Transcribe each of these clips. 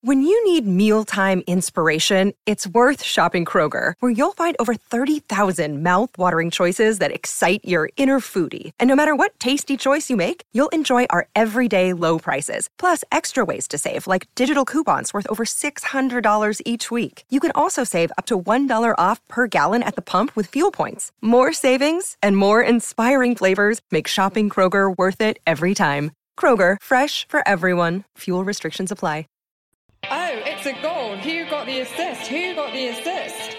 When you need mealtime inspiration, it's worth shopping Kroger, where you'll find over 30,000 mouth-watering choices that excite your inner foodie. And no matter what tasty choice you make, you'll enjoy our everyday low prices, plus extra ways to save, like digital coupons worth over $600 each week. You can also save up to $1 off per gallon at the pump with fuel points. More savings and more inspiring flavors make shopping Kroger worth it every time. Kroger, fresh for everyone. Fuel restrictions apply. Oh, it's a goal. Who got the assist? Who got the assist?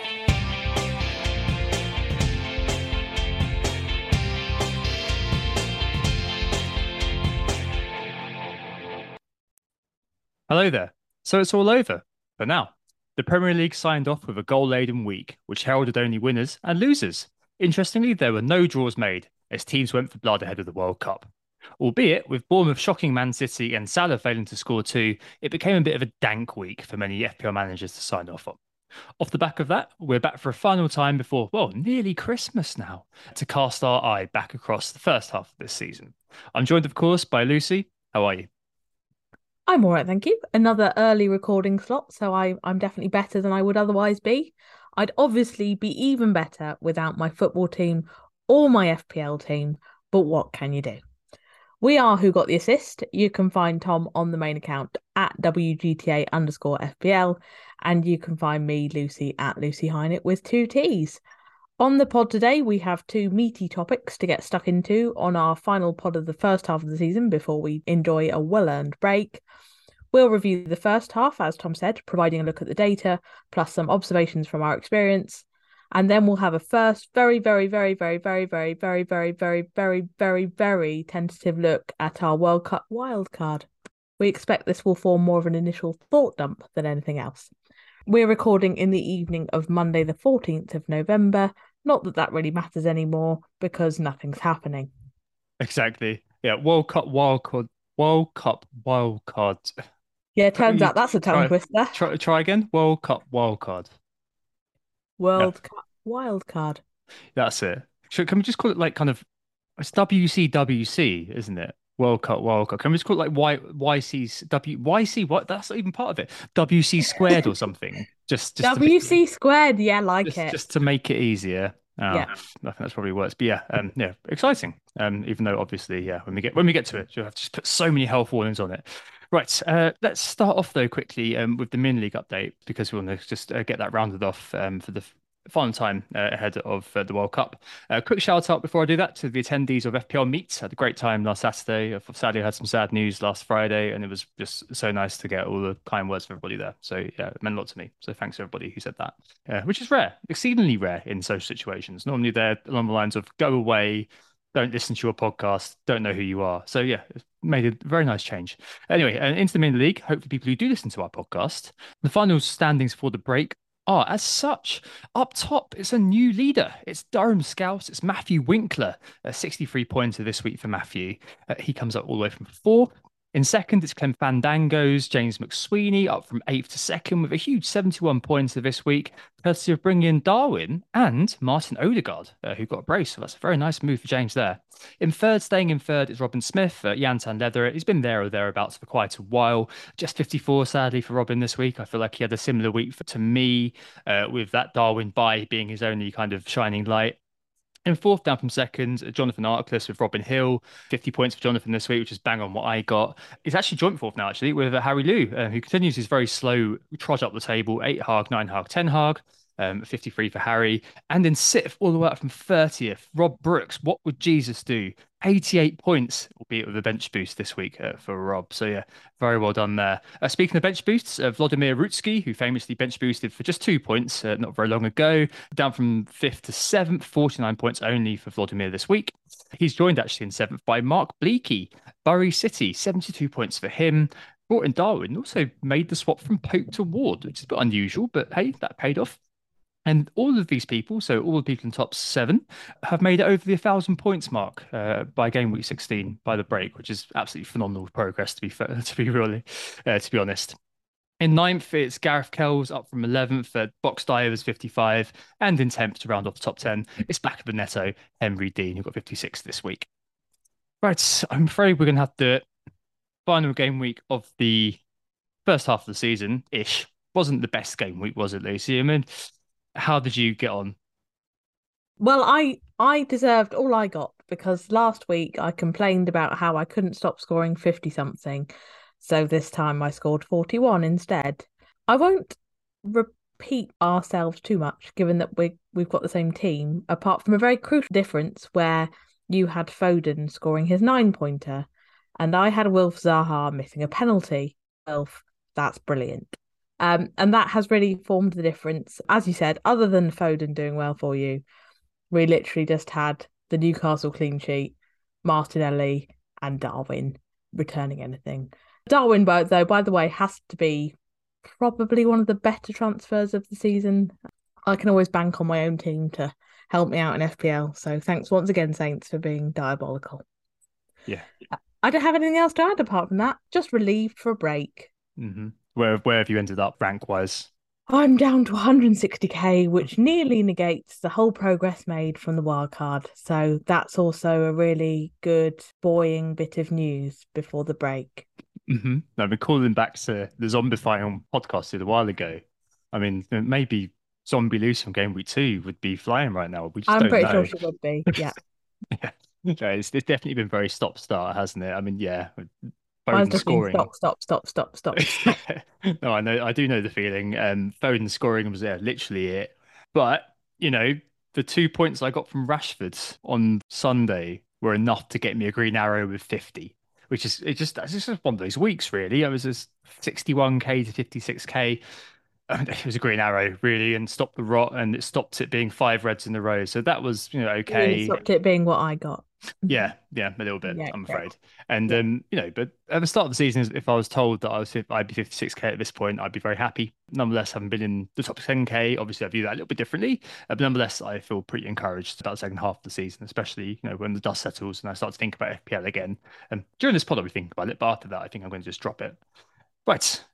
Hello there. So it's all over for now. The Premier League signed off with a goal-laden week, which heralded only winners and losers. Interestingly, there were no draws made, as teams went for blood ahead of the World Cup. Albeit, with Bournemouth shocking Man City and Salah failing to score two, it became a bit of a dank week for many FPL managers to sign off on. Off the back of that, we're back for a final time before, well, nearly Christmas now, to cast our eye back across the first half of this season. I'm joined, of course, by Lucy. How are you? I'm all right, thank you. Another early recording slot, so I'm definitely better than I would otherwise be. I'd obviously be even better without my football team or my FPL team, but what can you do? We are Who Got the Assist. You can find Tom on the main account at WGTA_FPL, and you can find me, Lucy, at Lucy Hynett with 2 T's. On the pod today, we have 2 meaty topics to get stuck into on our final pod of the first half of the season before we enjoy a well-earned break. We'll review the first half, as Tom said, providing a look at the data, plus some observations from our experience. And then we'll have a first very tentative look at our World Cup wildcard. We expect this will form more of an initial thought dump than anything else. We're recording in the evening of Monday, the 14th of November. Not that that really matters anymore because nothing's happening. Exactly. Yeah, World Cup wildcard. World Cup wildcard. Yeah, turns out that's a tongue twister. Try again. World Cup wildcard. World Cup wildcard. That's it. Can we just call it like kind of, it's WCWC, isn't it? World Cup wildcard. Can we just call it like YC what? That's not even part of it. WC squared or something. Just WC squared. Yeah, it. Just to make it easier. Yeah, I think that's probably worse. But yeah, exciting. Even though obviously, when we get to it, you'll have to just put so many health warnings on it. Right. Let's start off though quickly with the Min League update because we want to just get that rounded off for the final time ahead of the World Cup. Quick shout out before I do that to the attendees of FPL Meets. Had a great time last Saturday. Sadly, I had some sad news last Friday, and it was just so nice to get all the kind words from everybody there. So yeah, it meant a lot to me. So thanks to everybody who said that, which is rare, exceedingly rare in social situations. Normally they're along the lines of go away, don't listen to your podcast, don't know who you are. So yeah, it made a very nice change. Anyway, into the Min League, hopefully people who do listen to our podcast. The final standings for the break are as such. Up top, it's a new leader. It's Durham Scouts. It's Matthew Winkler. 63 points this week for Matthew. He comes up all the way from 4th. In second, it's Clem Fandango's James McSweeney, up from 8th to 2nd with a huge 71 points this week, courtesy of bringing in Darwin and Martin Odegaard, who got a brace. So that's a very nice move for James there. Staying in third, is Robin Smith, Jantan Leather. He's been there or thereabouts for quite a while. Just 54, sadly, for Robin this week. I feel like he had a similar week to me, with that Darwin bye being his only kind of shining light. In 4th, down from 2nd, Jonathan Arkless with Robin Hill. 50 points for Jonathan this week, which is bang on what I got. He's actually joint 4th now, actually, with Harry Liu, who continues his very slow trot up the table. 8 Haag, 9 Haag, 10 Haag. 53 for Harry. And in 6th, all the way up from 30th, Rob Brooks. What would Jesus do? 88 points, albeit with a bench boost this week for Rob. So yeah, very well done there. Speaking of bench boosts, Vladimir Rutsky, who famously bench boosted for just 2 points not very long ago, down from 5th to 7th, 49 points only for Vladimir this week. He's joined actually in 7th by Mark Bleaky, Bury City, 72 points for him. Brought in Darwin, also made the swap from Pope to Ward, which is a bit unusual, but hey, that paid off. And all of these people, so all the people in top 7, have made it over the 1,000 points mark by game week 16 by the break, which is absolutely phenomenal progress to be honest. In 9th, it's Gareth Kells up from 11th. Box Divers 55, and in 10th to round off the top 10, it's back of the netto, Henry Dean, who got 56 this week. Right, I'm afraid we're going to have to do it. Final game week of the first half of the season-ish wasn't the best game week, was it, Lucy? I mean, how did you get on? Well, I deserved all I got because last week I complained about how I couldn't stop scoring 50 something. So this time I scored 41 instead. I won't repeat ourselves too much, given that we've got the same team, apart from a very crucial difference where you had Foden scoring his 9-pointer and I had Wilf Zaha missing a penalty. Wilf, that's brilliant. And that has really formed the difference. As you said, other than Foden doing well for you, we literally just had the Newcastle clean sheet, Martinelli, and Darwin returning anything. Darwin, though, by the way, has to be probably one of the better transfers of the season. I can always bank on my own team to help me out in FPL. So thanks once again, Saints, for being diabolical. Yeah. I don't have anything else to add apart from that. Just relieved for a break. Mm-hmm. Where have you ended up rank wise? I'm down to 160k, which nearly negates the whole progress made from the wild card. So that's also a really good buoying bit of news before the break. Mm-hmm. I've been calling back to the Zombifying podcast a while ago. I mean, maybe Zombie Loose from game week 2 would be flying right now. We just I'm don't pretty know. sure she would be. Yeah. Yeah. It's definitely been very stop-start, hasn't it? I mean, yeah, Mine's Foden just been scoring. stop. No, I do know the feeling. Foden scoring was literally it. But, the 2 points I got from Rashford on Sunday were enough to get me a green arrow with 50, which is that's just one of those weeks, really. I was just 61k to 56k. It was a green arrow, really, and stopped the rot, and it stopped it being 5 reds in a row. So that was, It okay. stopped it being what I got. Yeah, a little bit, Yeah, I'm okay. afraid. And Yeah. but at the start of the season, if I was told that I'd be 56k at this point, I'd be very happy. Nonetheless, having been in the top 10k, obviously I view that a little bit differently. But nonetheless, I feel pretty encouraged about the second half of the season, especially when the dust settles and I start to think about FPL again. And during this pod, I'll be thinking about it, but after that, I think I'm going to just drop it. Right,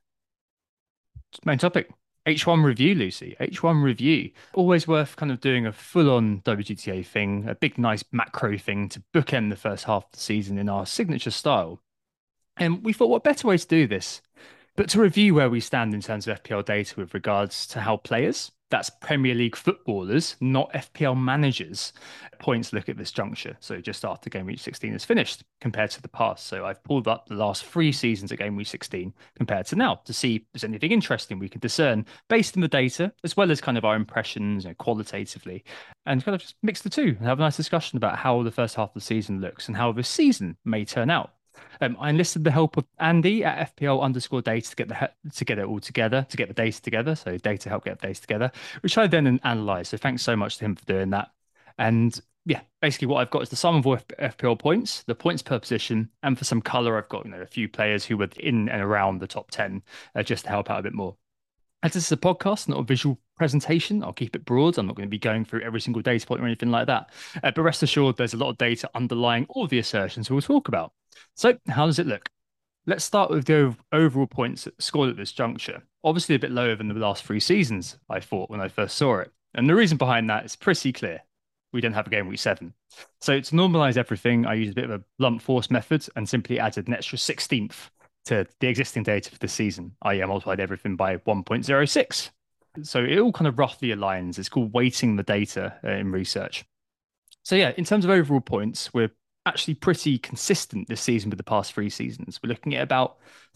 main topic. H1 review, Lucy. H1 review. Always worth kind of doing a full-on WGTA thing, a big, nice macro thing to bookend the first half of the season in our signature style. And we thought, what better way to do this but to review where we stand in terms of FPL data with regards to how players, that's Premier League footballers, not FPL managers, points look at this juncture. So just after game week 16 is finished compared to the past. So I've pulled up the last 3 seasons at game week 16 compared to now to see if there's anything interesting we can discern based on the data, as well as kind of our impressions qualitatively, and kind of just mix the two and have a nice discussion about how the first half of the season looks and how this season may turn out. I enlisted the help of Andy at FPL_data to get it all together, to get the data together. So data help get the data together, which I then analyze. So thanks so much to him for doing that. And yeah, basically what I've got is the sum of all FPL points, the points per position, and for some color, I've got a few players who were in and around the top 10, just to help out a bit more. As this is a podcast, not a visual presentation, I'll keep it broad. I'm not going to be going through every single data point or anything like that. But rest assured, there's a lot of data underlying all the assertions we'll talk about. So how does it look? Let's start with the overall points scored at this juncture. Obviously a bit lower than the last 3 seasons, I thought, when I first saw it. And the reason behind that is pretty clear. We don't have a game week 7. So to normalize everything, I used a bit of a blunt force method and simply added an extra 16th to the existing data for the season, i.e. I multiplied everything by 1.06. So it all kind of roughly aligns. It's called weighting the data in research. So yeah, in terms of overall points, we're actually pretty consistent this season with the past 3 seasons. We're looking at about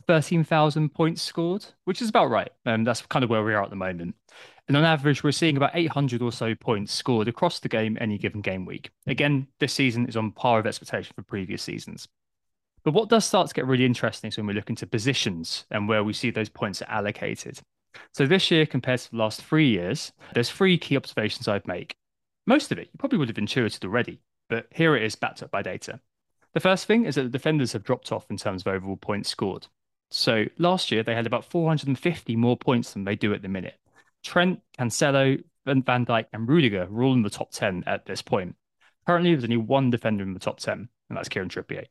13,000 points scored, which is about right. That's kind of where we are at the moment. And on average, we're seeing about 800 or so points scored across the game any given game week. Again, this season is on par with expectation for previous seasons. But what does start to get really interesting is when we look into positions and where we see those points are allocated. So this year compared to the last 3 years, there's 3 key observations I'd make. Most of it you probably would have intuited already, but here it is backed up by data. The first thing is that the defenders have dropped off in terms of overall points scored. So last year they had about 450 more points than they do at the minute. Trent, Cancelo, Van Dijk, and Rudiger were all in the top 10 at this point. Currently, there's only one defender in the top 10, and that's Kieran Trippier.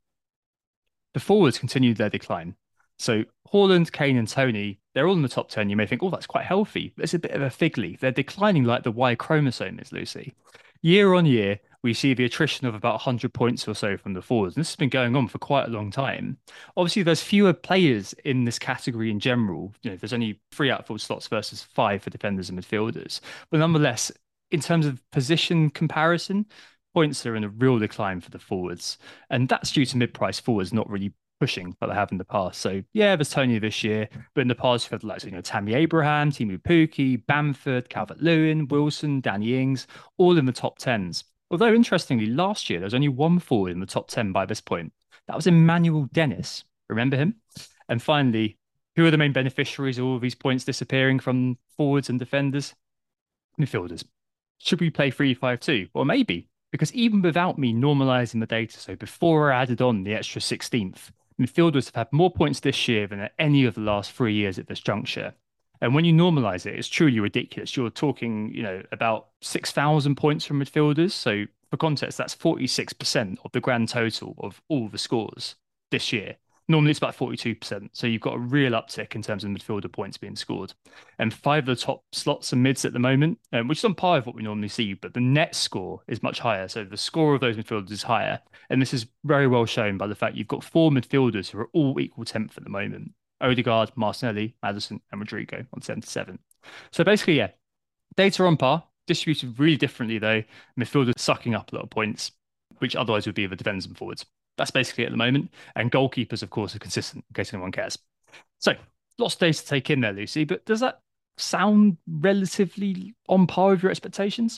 The forwards continued their decline. So Haaland, Kane, and Tony, they're all in the top 10. You may think, oh, that's quite healthy. But it's a bit of a fig leaf. They're declining like the Y chromosome is, Lucy. Year on year, we see the attrition of about 100 points or so from the forwards. And this has been going on for quite a long time. Obviously, there's fewer players in this category in general. There's only 3 outfield slots versus 5 for defenders and midfielders. But nonetheless, in terms of position comparison, points are in a real decline for the forwards. And that's due to mid-price forwards not really pushing like they have in the past. So yeah, there's Tony this year, but in the past we've had like Tammy Abraham, Timu Puki, Bamford, Calvert-Lewin, Wilson, Danny Ings, all in the top tens. Although interestingly, last year there was only one forward in the top 10 by this point. That was Emmanuel Dennis. Remember him? And finally, who are the main beneficiaries of all of these points disappearing from forwards and defenders? Midfielders. Should we play 3-5-2? Well, maybe, because even without me normalizing the data, so before I added on the extra 16th, midfielders have had more points this year than at any of the last 3 years at this juncture. And when you normalize it, it's truly ridiculous. You're talking, about 6,000 points from midfielders. So for context, that's 46% of the grand total of all the scores this year. Normally it's about 42%. So you've got a real uptick in terms of midfielder points being scored. And 5 of the top slots are mids at the moment, which is on par with what we normally see, but the net score is much higher. So the score of those midfielders is higher. And this is very well shown by the fact you've got 4 midfielders who are all equal 10th at the moment. Odegaard, Martinelli, Maddison, and Rodrigo on 77. So basically, yeah, data on par, distributed really differently though. Midfielders sucking up a lot of points, which otherwise would be the defenders and forwards. That's basically at the moment. And goalkeepers, of course, are consistent, in case anyone cares. So lots of data to take in there, Lucy, but does that sound relatively on par with your expectations?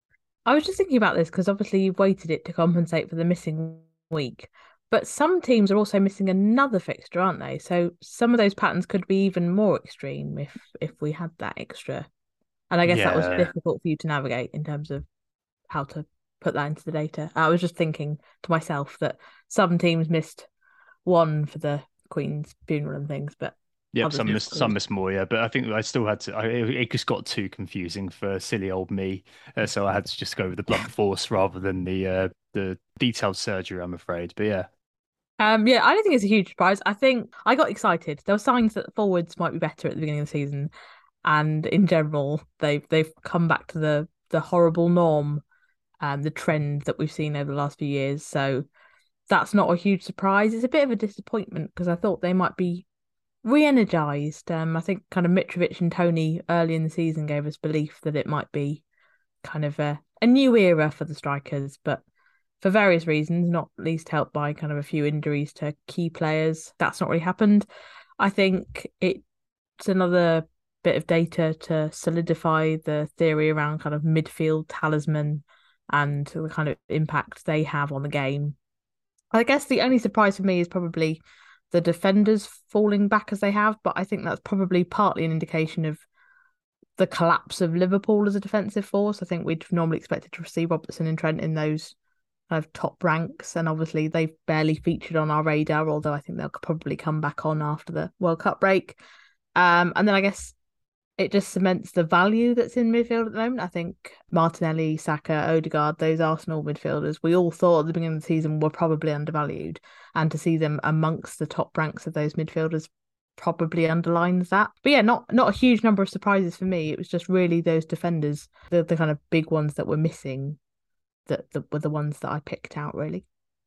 I was just thinking about this because obviously you've weighted it to compensate for the missing week. But some teams are also missing another fixture, aren't they? So some of those patterns could be even more extreme if we had that extra. And I guess that was difficult for you to navigate in terms of how to put that into the data. I was just thinking to myself that some teams missed one for the Queen's funeral and things, but yeah, some missed more, yeah. But I think I still had to. It just got too confusing for silly old me, so I had to just go with the blunt force rather than the detailed surgery, I'm afraid. But yeah. Yeah, I don't think it's a huge surprise. I think I got excited. There were signs that the forwards might be better at the beginning of the season, and in general, they've come back to the horrible norm and the trend that we've seen over the last few years. So that's not a huge surprise. It's a bit of a disappointment because I thought they might be re-energized. I think kind of Mitrovic and Tony early in the season gave us belief that it might be kind of a new era for the strikers, but for various reasons, not least helped by kind of a few injuries to key players, that's not really happened. I think it's another bit of data to solidify the theory around kind of midfield talisman and the kind of impact they have on the game. I guess the only surprise for me is probably the defenders falling back as they have, but I think that's probably partly an indication of the collapse of Liverpool as a defensive force. I think we'd normally expected to see Robertson and Trent in those kind of top ranks, and obviously they've barely featured on our radar, although I think they'll probably come back on after the World Cup break. And then I guess it just cements the value that's in midfield at the moment. I think Martinelli, Saka, Odegaard, those Arsenal midfielders, we all thought at the beginning of the season were probably undervalued, and to see them amongst the top ranks of those midfielders probably underlines that. But yeah, not a huge number of surprises for me. It was just really those defenders, the kind of big ones that were missing, that were the ones that I picked out, really.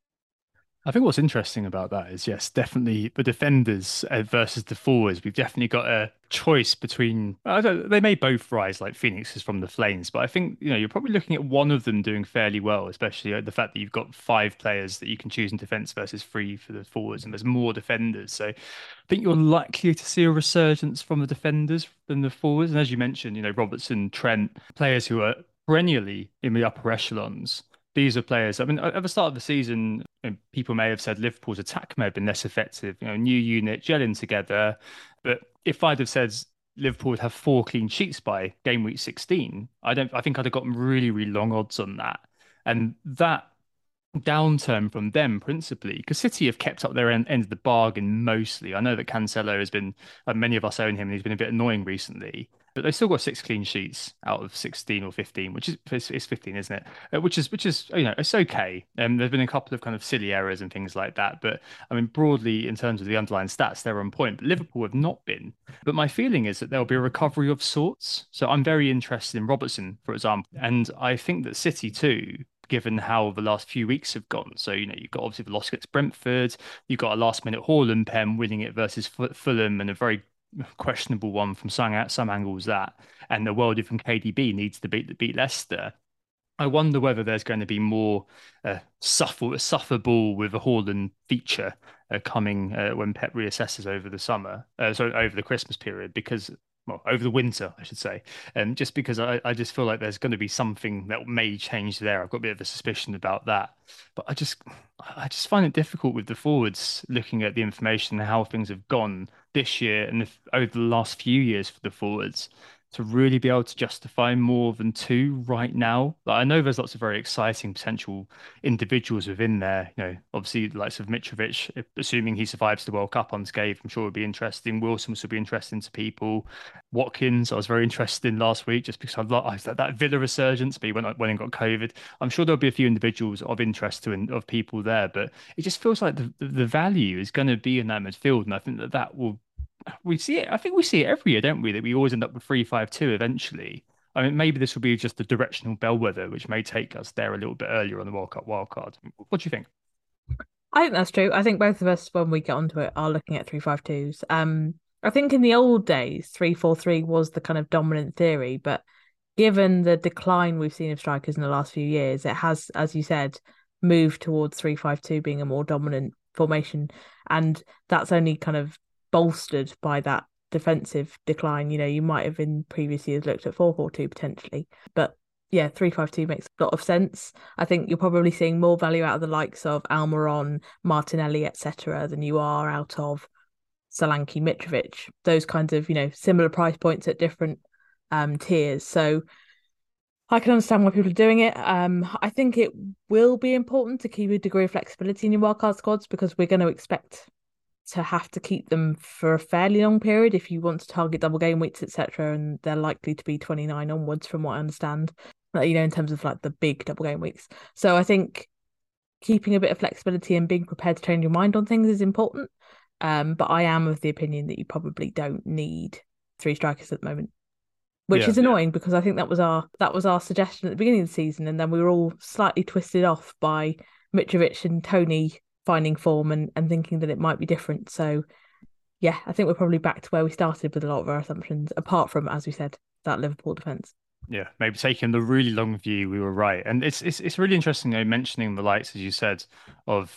I think what's interesting about that is, yes, definitely the defenders versus the forwards. We've definitely got a choice between, they may both rise like phoenixes from the flames, but I think, you're probably looking at one of them doing fairly well, especially the fact that you've got 5 players that you can choose in defence versus 3 for the forwards, and there's more defenders. So I think you're likely to see a resurgence from the defenders than the forwards. And as you mentioned, Robertson, Trent, players who are perennially in the upper echelons. These are players, I mean, at the start of the season, people may have said Liverpool's attack may have been less effective, new unit, gelling together. But if I'd have said Liverpool would have 4 clean sheets by game week 16, I think I'd have gotten really, really long odds on that. And that downturn from them principally, because City have kept up their end of the bargain mostly. I know that Cancelo has been, many of us own him, and he's been a bit annoying recently. But they've still got 6 clean sheets out of 16 or 15, which is it's 15, isn't it? Which is it's okay. There've been a couple of kind of silly errors and things like that, but I mean broadly in terms of the underlying stats, they're on point. But Liverpool have not been. But my feeling is that there'll be a recovery of sorts. So I'm very interested in Robertson, for example, and I think that City too, given how the last few weeks have gone. So, you've got obviously the loss against Brentford, you've got a last minute Haaland pen winning it versus Fulham, and a very questionable one from some angles that, and the world from KDB needs to beat Leicester. I wonder whether there's going to be more suffer ball with a Haaland feature coming when Pep reassesses over the summer, over the Christmas period, because, well, over the winter, I should say, just because I just feel like there's going to be something that may change there. I've got a bit of a suspicion about that, but I just find it difficult with the forwards, looking at the information and how things have gone this year and over the last few years for the forwards, to really be able to justify more than two right now. Like, I know there's lots of very exciting potential individuals within there. Obviously, the likes of Mitrovic, assuming he survives the World Cup unscathed, I'm sure would be interesting. Wilson will be interesting to people. Watkins, I was very interested in last week just because I that Villa resurgence, but he went and got COVID. I'm sure there'll be a few individuals of interest of people there, but it just feels like the value is going to be in that midfield, and I think that will. We see it. I think we see it every year, don't we? That we always end up with 3-5-2 eventually. I mean, maybe this will be just a directional bellwether, which may take us there a little bit earlier on the World Cup wildcard. What do you think? I think that's true. I think both of us, when we get onto it, are looking at 3-5-2s. I think in the old days, 3-4-3 was the kind of dominant theory, but given the decline we've seen of strikers in the last few years, it has, as you said, moved towards 3-5-2 being a more dominant formation, and that's only kind of bolstered by that defensive decline. You might have in previous years looked at 4-4-2 potentially, but yeah, 3-5-2 makes a lot of sense. I think you're probably seeing more value out of the likes of Almiron, Martinelli, etc., than you are out of Solanke, Mitrovic. Those kinds of similar price points at different tiers. So I can understand why people are doing it. I think it will be important to keep a degree of flexibility in your wildcard squads, because we're going to expect to have to keep them for a fairly long period if you want to target double game weeks, etc. And they're likely to be 29 onwards, from what I understand, in terms of like the big double game weeks. So I think keeping a bit of flexibility and being prepared to change your mind on things is important. But I am of the opinion that you probably don't need three strikers at the moment, which is annoying because I think that was our suggestion at the beginning of the season, and then we were all slightly twisted off by Mitrovic and Tony finding form and thinking that it might be different. So yeah, I think we're probably back to where we started with a lot of our assumptions, apart from, as we said, that Liverpool defence. Yeah, maybe taking the really long view, we were right, and it's really interesting, mentioning the likes, as you said, of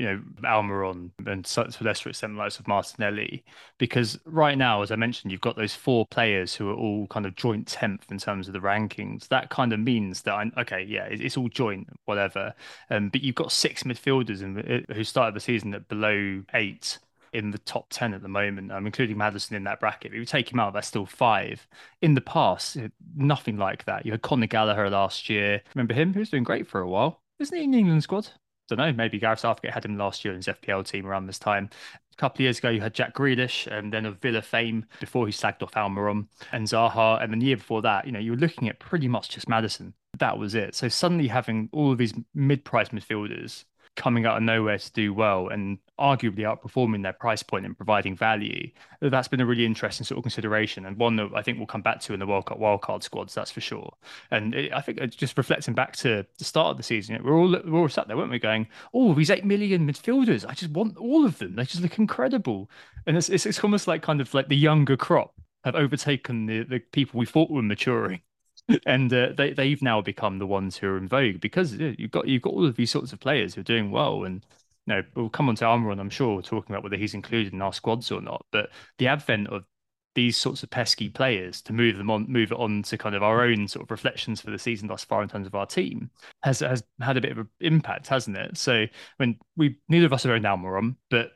Almiron, and to a lesser extent the likes of Martinelli, because right now, as I mentioned, you've got those four players who are all kind of joint 10th in terms of the rankings. That kind of means that it's all joint, whatever, but you've got six midfielders who started the season at below 8 in the top 10 at the moment, including Maddison in that bracket. If you take him out, that's still 5. In the past, nothing like that. You had Conor Gallagher last year. Remember him? He was doing great for a while. Isn't he in the England squad? Don't know. Maybe Gareth Southgate had him last year in his FPL team around this time. A couple of years ago, you had Jack Grealish, and then of Villa fame before he slagged off Almiron and Zaha. And then the year before that, you were looking at pretty much just Maddison. That was it. So suddenly having all of these mid-price midfielders coming out of nowhere to do well and arguably outperforming their price point and providing value, that's been a really interesting sort of consideration, and one that I think we'll come back to in the World Cup wildcard squads, that's for sure. And I think just reflecting back to the start of the season, we're all sat there, weren't we, going, oh, these 8 million midfielders, I just want all of them. They just look incredible. And it's almost like kind of like the younger crop have overtaken the people we thought were maturing. And they've now become the ones who are in vogue, because you've got all of these sorts of players who are doing well. And we'll come on to Almiron, I'm sure, talking about whether he's included in our squads or not. But the advent of these sorts of pesky players to move it on to kind of our own sort of reflections for the season thus far in terms of our team has had a bit of an impact, hasn't it? So when neither of us have owned Almiron, but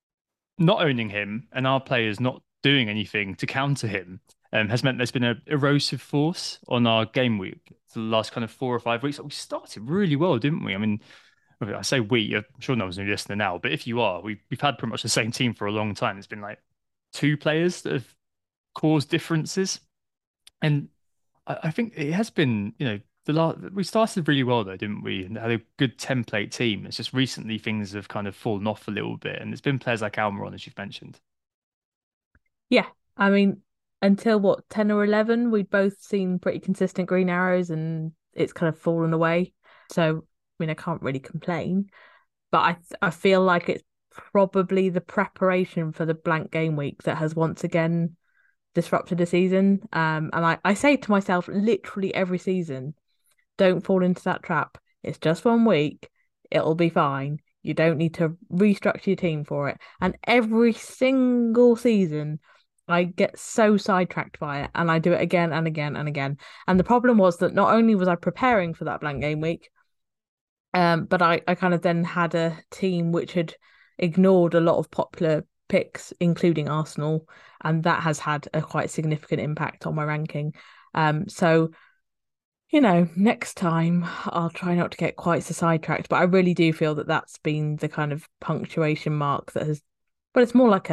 not owning him and our players not doing anything to counter him has meant there's been an erosive force on our game week for the last kind of 4 or 5 weeks. We started really well, didn't we? I mean, I say we, I'm sure no one's going to listen now, but if you are, we've had pretty much the same team for a long time. It's been like 2 players that have caused differences. And I think it has been, we started really well though, didn't we? And had a good template team. It's just recently things have kind of fallen off a little bit. And it's been players like Almiron, as you've mentioned. Yeah, I mean, until 10 or 11, we'd both seen pretty consistent green arrows, and it's kind of fallen away. So, I mean, I can't really complain, but I feel like it's probably the preparation for the blank game week that has once again disrupted the season. And I say to myself literally every season, don't fall into that trap. It's just 1 week. It'll be fine. You don't need to restructure your team for it. And every single season, I get so sidetracked by it and I do it again and again and again. And the problem was that not only was I preparing for that blank game week, but I kind of then had a team which had ignored a lot of popular picks, including Arsenal, and that has had a quite significant impact on my ranking. So, next time I'll try not to get quite so sidetracked, but I really do feel that that's been the kind of punctuation mark that has, but it's more like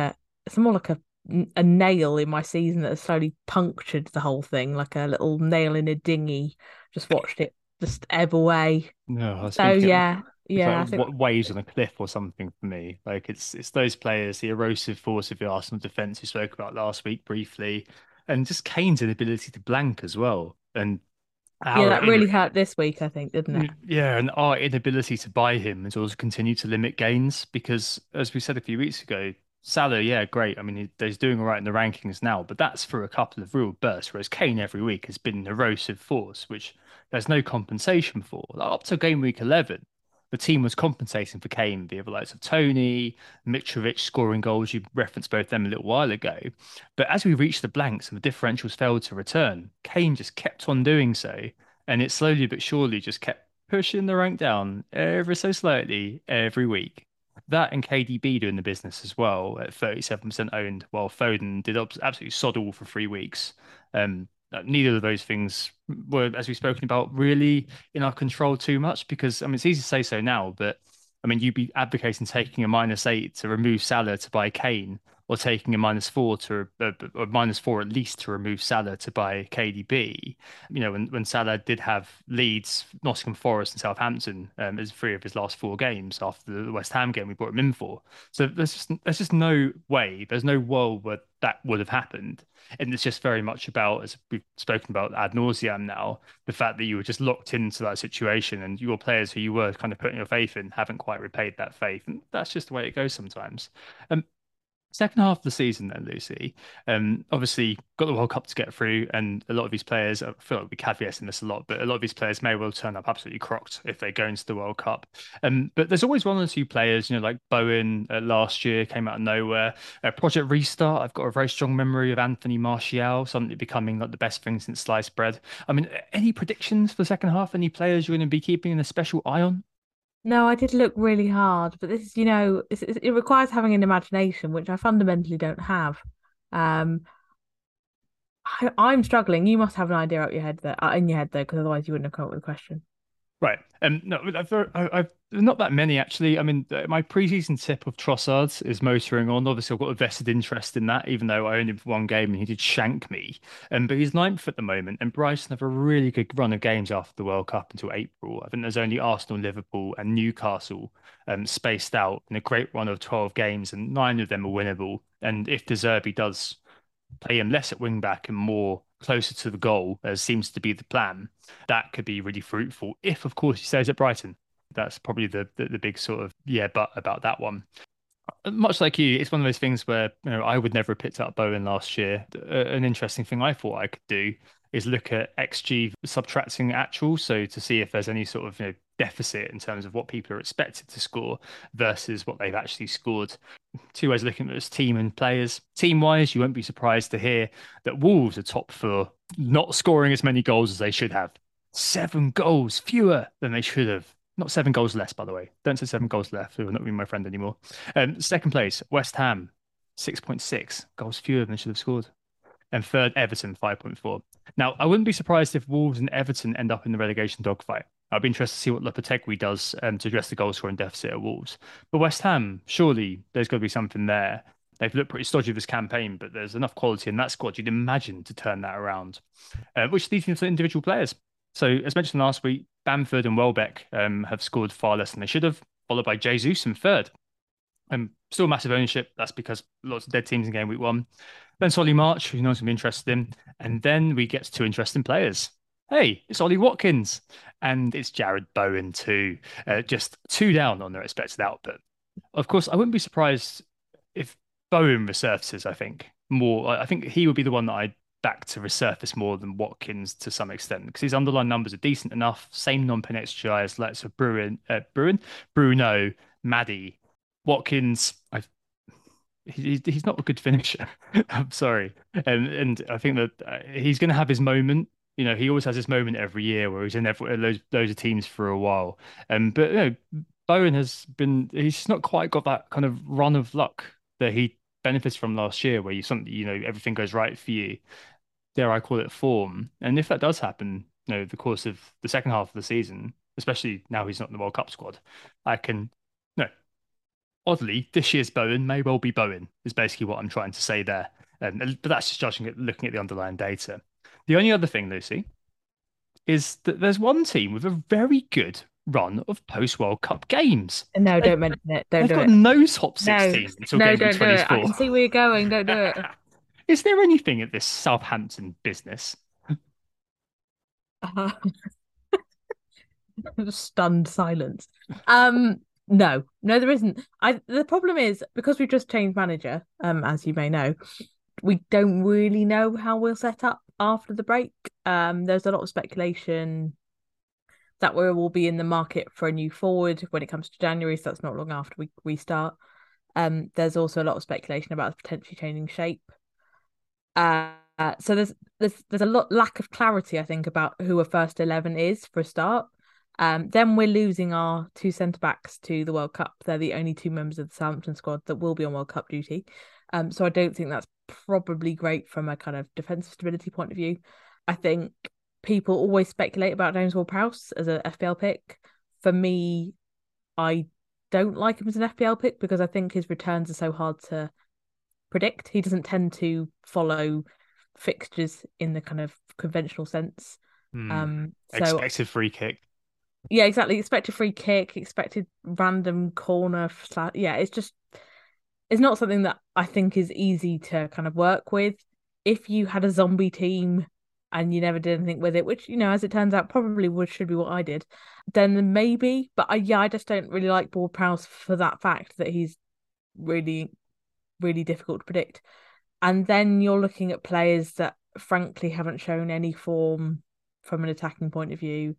a nail in my season that has slowly punctured the whole thing, like a little nail in a dinghy. Just watched it just ebb away. No, I was So thinking yeah, it's I like think what waves on a cliff or something for me. Like it's those players, the erosive force of the Arsenal defense we spoke about last week briefly, and just Kane's inability to blank as well. And yeah, our that really hurt this week, I think, didn't it? yeah, and our inability to buy him has also continued to limit gains because, as we said a few weeks ago, Salah, yeah, great. I mean, he's doing all right in the rankings now, but that's for a couple of real bursts. Whereas Kane every week has been an erosive force, which there's no compensation for. Like, up to game week 11, the team was compensating for Kane via the likes of Tony, Mitrovic scoring goals. You referenced both them a little while ago. But as we reached the blanks and the differentials failed to return, Kane just kept on doing so. And it slowly but surely just kept pushing the rank down ever so slightly every week. That and KDB doing the business as well at 37% owned, while Foden did absolutely sod all for 3 weeks. Neither of those things were, as we've spoken about, really in our control too much because, I mean, it's easy to say so now, but I mean, you'd be advocating taking a -8 to remove Salah to buy Kane, or taking a -4 to, or -4 at least to remove Salah to buy KDB. When Salah did have Leeds, Nottingham Forest, and Southampton as 3 of his last 4 games after the West Ham game we brought him in for. So there's just no way, there's no world where that would have happened. And it's just very much about, as we've spoken about ad nauseam now, the fact that you were just locked into that situation and your players who you were kind of putting your faith in haven't quite repaid that faith. And that's just the way it goes sometimes. Second half of the season, then, Lucy, obviously got the World Cup to get through, and a lot of these players, I feel like we caveat in this a lot, but a lot of these players may well turn up absolutely crocked if they go into the World Cup. But there's always one or two players, like Bowen last year came out of nowhere. Project Restart, I've got a very strong memory of Anthony Martial, suddenly becoming like the best thing since sliced bread. I mean, any predictions for the second half? Any players you're going to be keeping a special eye on? No, I did look really hard, but this is, it requires having an imagination, which I fundamentally don't have. Um, I'm struggling. You must have an idea out your head there, in your head though, because otherwise you wouldn't have come up with a question. Right. No, I've not that many actually. I mean, my preseason tip of Trossard is motoring on. Obviously, I've got a vested interest in that, even though I owned him for 1 game and he did shank me. But he's ninth at the moment, and Brighton have a really good run of games after the World Cup until April. I think there's only Arsenal, Liverpool, and Newcastle spaced out in a great run of 12 games, and 9 of them are winnable. And if De Zerbi does play him less at wing back and more closer to the goal, as seems to be the plan, that could be really fruitful. If, of course, he stays at Brighton, that's probably the big sort of but about that one. Much like you, it's one of those things where I would never have picked up Bowen last year. An interesting thing I thought I could do is look at XG subtracting actual, so to see if there's any sort of deficit in terms of what people are expected to score versus what they've actually scored. Two ways of looking at this: team and players. Team wise, you won't be surprised to hear that Wolves are top for not scoring as many goals as they should have. 7 goals fewer than they should have. Not 7 goals less, by the way. Don't say 7 goals left. Who will not be my friend anymore. Second place, West Ham, 6.6 goals fewer than they should have scored. And third, Everton, 5.4. Now, I wouldn't be surprised if Wolves and Everton end up in the relegation dogfight. I'd be interested to see what Lopetegui does to address the goal scoring deficit at Wolves. But West Ham, surely there's got to be something there. They've looked pretty stodgy this campaign, but there's enough quality in that squad you'd imagine to turn that around, which leads into individual players. So, as mentioned last week, Bamford and Welbeck have scored far less than they should have, followed by Jesus in third. Still massive ownership. That's because lots of dead teams in game week 1. Then Solly March, who knows going to be interested in. And then we get to 2 interesting players. Hey, it's Ollie Watkins, and it's Jared Bowen too. Just two down on their expected output. Of course, I wouldn't be surprised if Bowen resurfaces. I think more. I think he would be the one that I'd back to resurface more than Watkins to some extent because his underlying numbers are decent enough. Same non-pen XGI as likes of Bruno, Maddie, Watkins. He's not a good finisher. I'm sorry, and I think that he's going to have his moment. He always has this moment every year where he's in loads of teams for a while. But Bowen he's just not quite got that kind of run of luck that he benefits from last year, where everything goes right for you. Dare I call it form? And if that does happen, the course of the second half of the season, especially now he's not in the World Cup squad, I can no oddly, this year's Bowen may well be Bowen, is basically what I'm trying to say there. But that's just looking at the underlying data. The only other thing, Lucy, is that there's one team with a very good run of post-World Cup games. No, don't mention it. They've got no top 16 until game week 24. Do it. I can see where you're going. Don't do it. Is there anything at this Southampton business? Stunned silence. No, there isn't. The problem is because we've just changed manager, as you may know, we don't really know how we'll set up after the break. There's a lot of speculation that we will be in the market for a new forward when it comes to January, so that's not long after we restart. There's also a lot of speculation about potentially changing shape. So there's a lot lack of clarity, I think, about who a first 11 is for a start. Then we're losing our two centre backs to the World Cup. They're the only two members of the Southampton squad that will be on World Cup duty. So I don't think that's probably great from a kind of defensive stability point of view. I think people always speculate about James Ward-Prowse as a FPL pick. For me, I don't like him as an FPL pick because I think his returns are so hard to predict. He doesn't tend to follow fixtures in the kind of conventional sense. Expected free kick. Yeah, exactly. Expected free kick, expected random corner. Yeah, it's not something that I think is easy to kind of work with. If you had a zombie team and you never did anything with it, which, as it turns out, probably should be what I did, then maybe. But I just don't really like Ward-Prowse for that fact that he's really, really difficult to predict. And then you're looking at players that frankly haven't shown any form from an attacking point of view.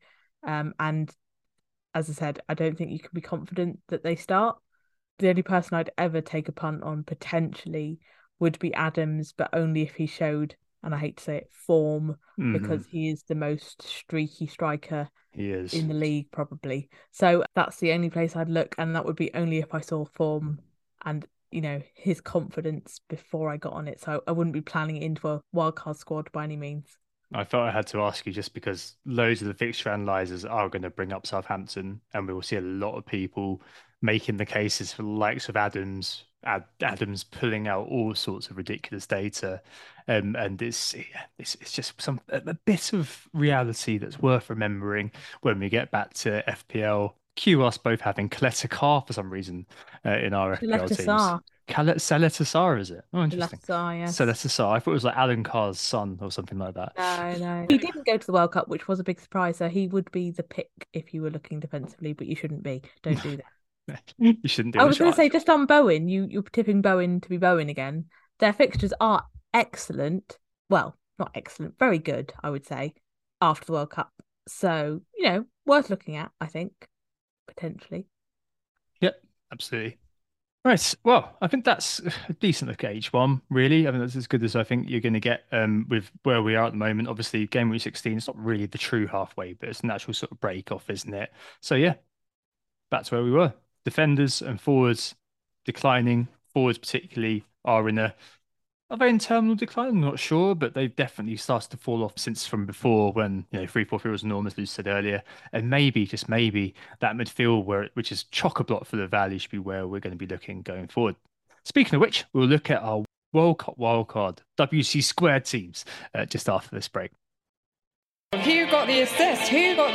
And as I said, I don't think you can be confident that they start. The only person I'd ever take a punt on potentially would be Adams, but only if he showed, and I hate to say it, form, because he is the most streaky striker in the league, probably. So that's the only place I'd look, and that would be only if I saw form and his confidence before I got on it. So I wouldn't be planning it into a wildcard squad by any means. I felt I had to ask you just because loads of the fixture analyzers are going to bring up Southampton, and we will see a lot of people making the cases for the likes of Adams pulling out all sorts of ridiculous data, and it's just a bit of reality that's worth remembering when we get back to FPL. Cue us both having Kaleta Carr for some reason in our FPL teams. Kaleta Sarr, is it? Oh, interesting. Kaleta Sarr. I thought it was like Alan Carr's son or something like that. No. He didn't go to the World Cup, which was a big surprise. So he would be the pick if you were looking defensively, but you shouldn't be. Don't do that. You shouldn't do I was going to say, just on Bowen, you're tipping Bowen to be Bowen again. Their fixtures are excellent. Well, not excellent, very good, I would say, after the World Cup. So, worth looking at, I think, potentially. Yep, absolutely. Right. Well, I think that's a decent look at H1, really. I mean, that's as good as I think you're going to get with where we are at the moment. Obviously, game week 16, it's not really the true halfway, but it's a natural sort of break off, isn't it? So, yeah, that's where we were. Defenders and forwards declining. Forwards particularly are in are they in terminal decline? I'm not sure, but they've definitely started to fall off since from before when 3-4-3 was enormous, as Lucy said earlier. And maybe, just maybe, that midfield which is chock-a-block full of value should be where we're going to be looking going forward. Speaking of which, we'll look at our World Cup wildcard WC squared teams just after this break. Who got the assist?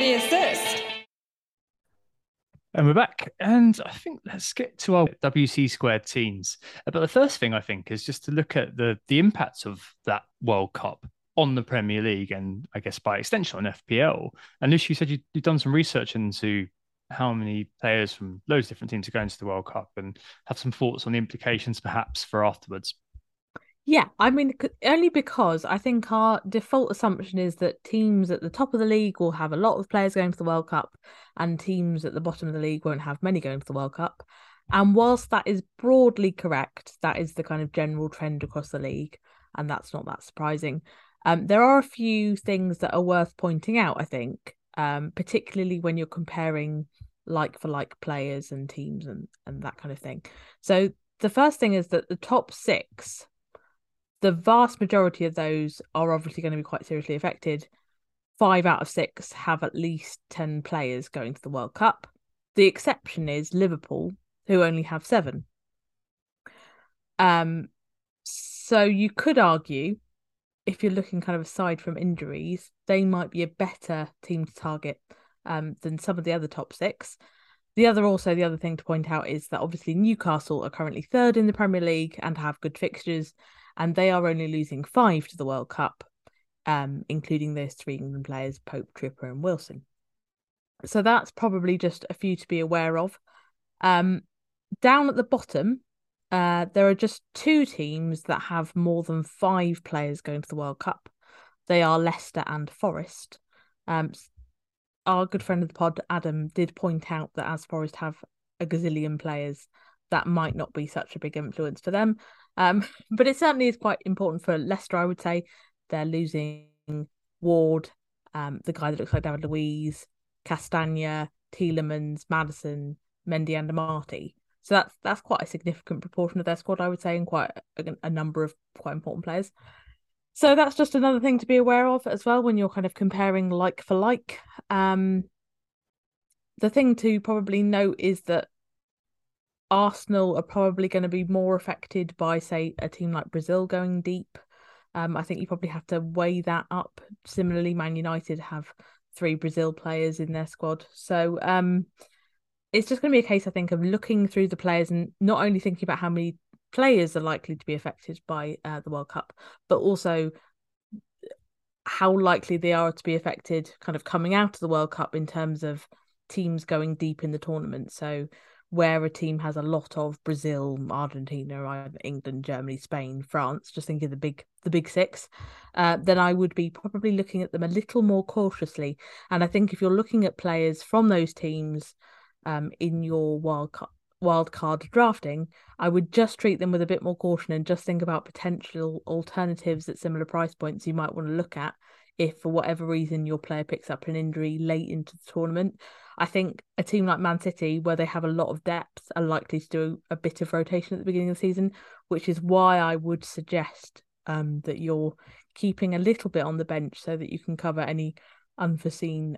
And we're back, and I think let's get to our WC squared teams. But the first thing I think is just to look at the impact of that World Cup on the Premier League and I guess by extension on FPL. And Lucy, you said you've done some research into how many players from loads of different teams are going to the World Cup and have some thoughts on the implications perhaps for afterwards. Yeah, I mean, only because I think our default assumption is that teams at the top of the league will have a lot of players going to the World Cup, and teams at the bottom of the league won't have many going to the World Cup. And whilst that is broadly correct, that is the kind of general trend across the league, and that's not that surprising. There are a few things that are worth pointing out, I think, particularly when you're comparing like for like players and teams and that kind of thing. So the first thing is that the top six, the vast majority of those are obviously going to be quite seriously affected. 5 out of 6 have at least 10 players going to the World Cup. The exception is Liverpool, who only have 7. So you could argue, if you're looking kind of aside from injuries, they might be a better team to target than some of the other top 6. The other thing to point out is that obviously Newcastle are currently third in the Premier League and have good fixtures, and they are only losing 5 to the World Cup, including those 3 England players, Pope, Tripper, and Wilson. So that's probably just a few to be aware of. Down at the bottom, there are just 2 teams that have more than 5 players going to the World Cup. They are Leicester and Forest. Our good friend of the pod, Adam, did point out that as Forest have a gazillion players, that might not be such a big influence for them. But it certainly is quite important for Leicester, I would say. They're losing Ward, the guy that looks like David Luiz, Castagna, Tielemans, Maddison, Mendy and Amati. So that's quite a significant proportion of their squad, I would say, and quite a number of quite important players. So that's just another thing to be aware of as well when you're kind of comparing like for like. The thing to probably note is that Arsenal are probably going to be more affected by, say, a team like Brazil going deep. I think you probably have to weigh that up. Similarly, Man United have 3 Brazil players in their squad. So it's just going to be a case, I think, of looking through the players and not only thinking about how many players are likely to be affected by the World Cup, but also how likely they are to be affected kind of coming out of the World Cup in terms of teams going deep in the tournament. So where a team has a lot of Brazil, Argentina, England, Germany, Spain, France, just thinking the big 6, then I would be probably looking at them a little more cautiously. And I think if you're looking at players from those teams in your wild card drafting, I would just treat them with a bit more caution and just think about potential alternatives at similar price points you might want to look at if for whatever reason your player picks up an injury late into the tournament. I think a team like Man City, where they have a lot of depth, are likely to do a bit of rotation at the beginning of the season, which is why I would suggest that you're keeping a little bit on the bench so that you can cover any unforeseen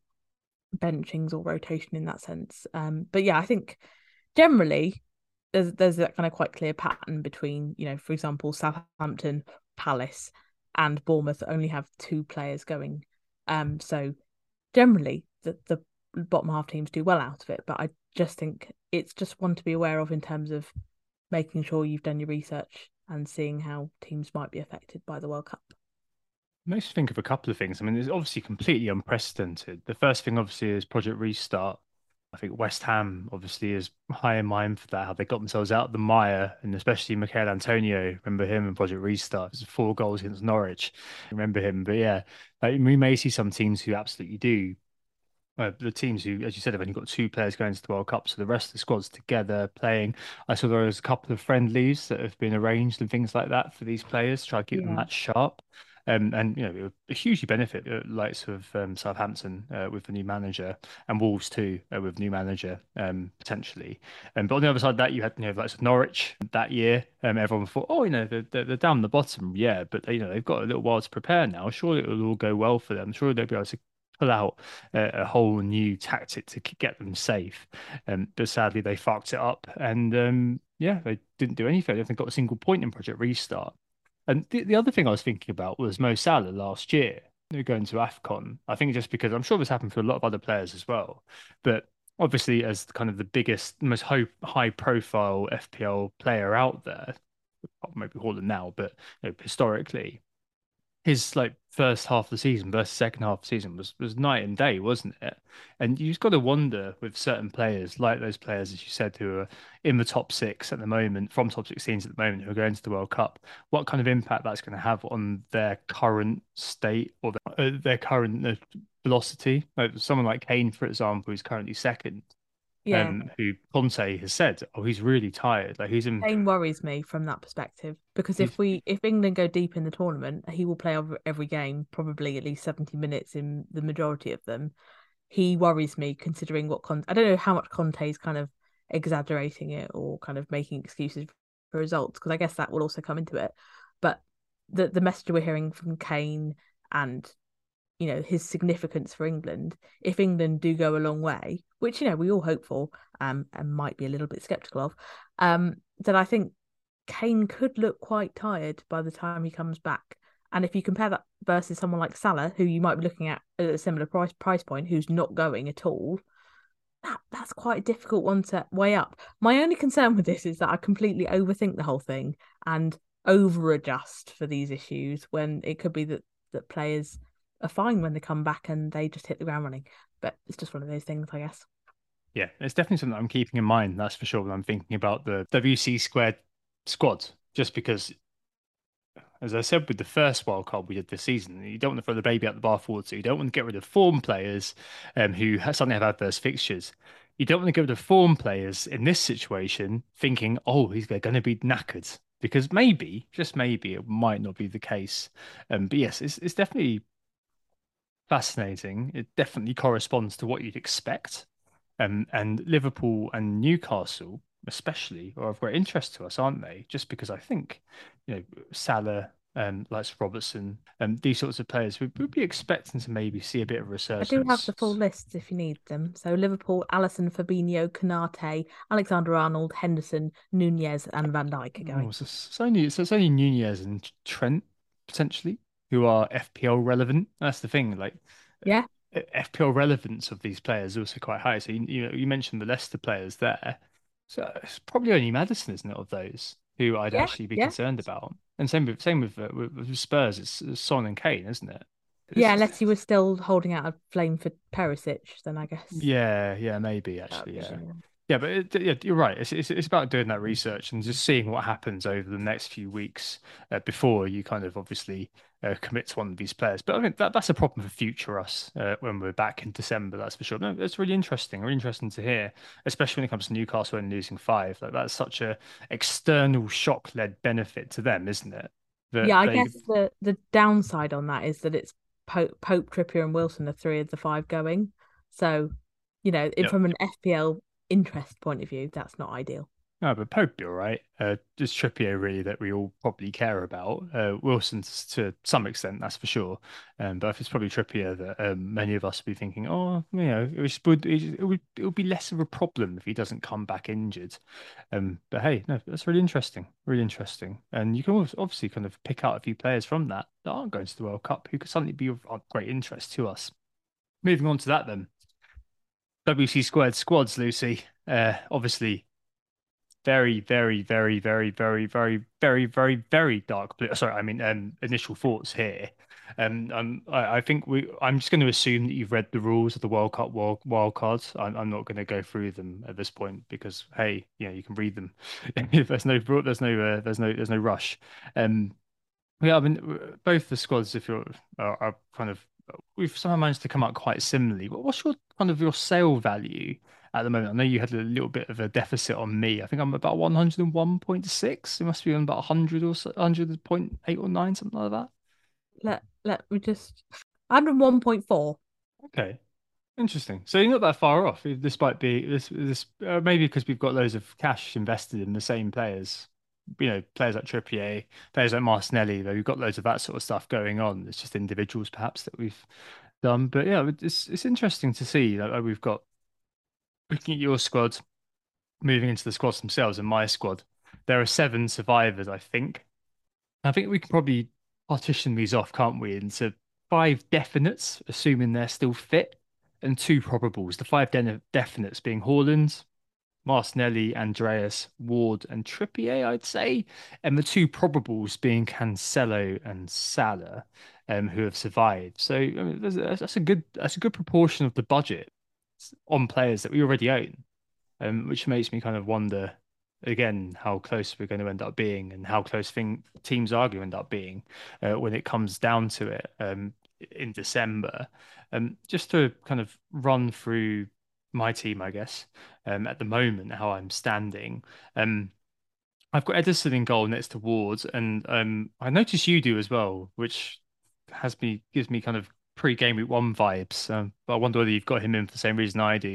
benchings or rotation in that sense. But yeah, I think generally there's that kind of quite clear pattern between, for example, Southampton, Palace, and Bournemouth only have 2 players going. So generally the bottom half teams do well out of it, but I just think it's just one to be aware of in terms of making sure you've done your research and seeing how teams might be affected by the World Cup. Makes me think of a couple of things. I mean, it's obviously completely unprecedented. The first thing, obviously, is Project Restart. I think West Ham obviously is high in mind for that, how they got themselves out of the mire, and especially Michail Antonio. Remember him in Project Restart? It was 4 goals against Norwich. Remember him? But yeah, like, we may see some teams who absolutely do. The teams who, as you said, have only got 2 players going to the World Cup, so the rest of the squad's together playing. I saw there was a couple of friendlies that have been arranged and things like that for these players to try to keep them match sharp. And it would hugely benefit the likes of Southampton with the new manager, and Wolves too with new manager potentially. But on the other side of that, you had likes of Norwich that year. Everyone thought, oh, they're down the bottom, yeah, but they've got a little while to prepare now. Surely it will all go well for them. Surely they'll be able to pull out a whole new tactic to get them safe. But sadly, they fucked it up, and they didn't do anything. They got a single point in Project Restart. And the other thing I was thinking about was Mo Salah last year, going to AFCON. I think just because I'm sure this happened for a lot of other players as well. But obviously, as kind of the biggest, most high profile FPL player out there, maybe Haaland now, but historically, his like first half of the season versus second half of the season was night and day, wasn't it? And you've got to wonder with certain players, like those players, as you said, who are in the top six at the moment, from top 16s at the moment, who are going to the World Cup, what kind of impact that's going to have on their current state or their current velocity. Like someone like Kane, for example, who's currently second, Yeah. who Conte has said, oh, he's really tired. Like Kane worries me from that perspective because he's if England go deep in the tournament, he will play every game, probably at least 70 minutes in the majority of them. He worries me considering what I don't know how much Conte's kind of exaggerating it or kind of making excuses for results, because I guess that will also come into it. But the message we're hearing from Kane and his significance for England, if England do go a long way, which we all hope for, and might be a little bit skeptical of, then I think Kane could look quite tired by the time he comes back. And if you compare that versus someone like Salah, who you might be looking at a similar price point, who's not going at all, that's quite a difficult one to weigh up. My only concern with this is that I completely overthink the whole thing and over adjust for these issues, when it could be that players are fine when they come back and they just hit the ground running. But it's just one of those things, I guess. Yeah, it's definitely something that I'm keeping in mind. That's for sure when I'm thinking about the WC squared squad, just because, as I said, with the first wild card we did this season, you don't want to throw the baby out the bathwater. So you don't want to get rid of form players who suddenly have adverse fixtures. You don't want to get rid of form players in this situation thinking, oh, they're going to be knackered. Because maybe, just maybe, it might not be the case. But yes, it's definitely fascinating. It definitely corresponds to what you'd expect. And Liverpool and Newcastle, especially, are of great interest to us, aren't they? Just because I think, Salah, like Robertson, these sorts of players, we'd be expecting to maybe see a bit of I do have the full resurgence. lists if you need them. So Liverpool, Alisson, Fabinho, Konate, Alexander-Arnold, Henderson, Nunez, and Van Dijk are Oh, going. so it's only Nunez and Trent potentially who are FPL relevant. That's the thing. Like Yeah, FPL relevance of these players is also quite high. So you mentioned the Leicester players there. So it's probably only Madison, isn't it, of those who I'd yeah, actually be yeah. concerned about. And same with Spurs. It's Son and Kane, isn't it? Yeah, It's, unless he was still holding out a flame for Perisic, then I guess yeah, maybe that would actually, be yeah. the... Yeah, but yeah, you're right. It's about doing that research and just seeing what happens over the next few weeks before you kind of obviously commit to one of these players. But I mean that's a problem for future us when we're back in December. That's for sure. No, that's really interesting. Really interesting to hear, especially when it comes to Newcastle and losing five. Like that's such a external shock-led benefit to them, isn't it? Yeah, That I they guess the downside on that is that it's Pope, Trippier, and Wilson are three of the five going. So, yeah. from an FPL interest point of view, that's not ideal. No, but Pope be all right. Just Trippier really that we all probably care about. Wilson to some extent, that's for sure. But it's probably Trippier that many of us will be thinking, oh, it would be less of a problem if he doesn't come back injured. But hey, no, that's really interesting. And you can obviously kind of pick out a few players from that aren't going to the World Cup who could suddenly be of great interest to us. Moving on to that then, WC squared squads, Lucy. Obviously very, very, very, very, very, very, very, very, very dark blue. Sorry, I mean, initial thoughts here. I think I'm just going to assume that you've read the rules of the World Cup wild cards. I'm not going to go through them at this point because, hey, you can read them. There's no rush. Um, yeah, I mean, both the squads, if are kind of, we've somehow managed to come out quite similarly. But what's your kind of your sale value at the moment? I know you had a little bit of a deficit on me. I think I'm about 101.6. It must be on about 100 or so, 100.8 or 9, something like that. Let me just 101.4. Okay, interesting. So you're not that far off, despite being this maybe because we've got loads of cash invested in the same players. Players like Trippier, players like Martinelli, though we've got loads of that sort of stuff going on. It's just individuals perhaps that we've done. But yeah, it's interesting to see that we've got looking at your squad, moving into the squads themselves and my squad. There are seven survivors, I think. I think we can probably partition these off, can't we, into five definites, assuming they're still fit, and two probables. The five definites being Haaland, Martinelli, Andreas, Ward, and Trippier, I'd say, and the two probables being Cancelo and Salah, who have survived. So I mean, that's a good proportion of the budget on players that we already own, which makes me kind of wonder again how close we're going to end up being and how close teams are going to end up being when it comes down to it in December. Just to kind of run through my team, I guess, at the moment, how I'm standing. I've got Ederson in goal next to Ward, and I notice you do as well, which gives me kind of pre-game week one vibes. But I wonder whether you've got him in for the same reason I do.